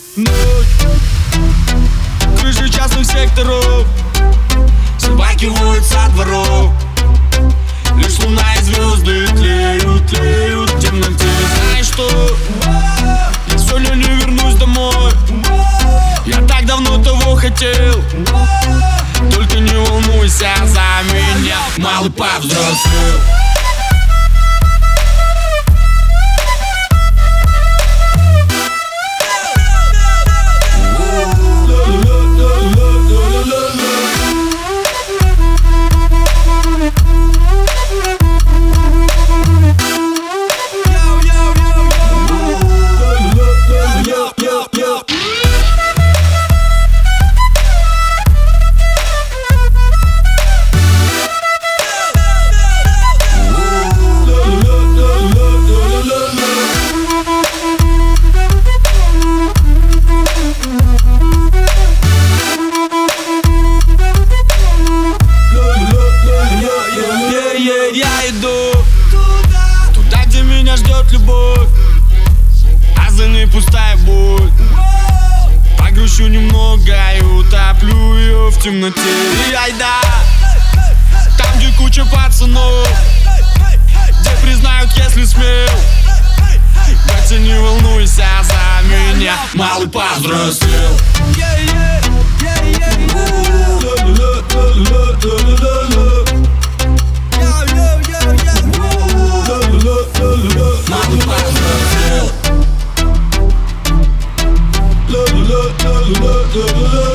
Ночь, крыши частных секторов, собаки воют со дворов. Лишь луна и звезды тлеют, тлеют в темноте. Знаешь что? Я сегодня не вернусь домой. Я так давно того хотел. Только не волнуйся за меня, малый повзрослел. Я иду туда, где меня ждет любовь, а за ней пустая боль. Погрущу немного и утоплю ее в темноте. И айда, там, где куча пацанов, где признают, если смел. Батя, не волнуйся за меня, малый повзрослел. Малый повзрослел.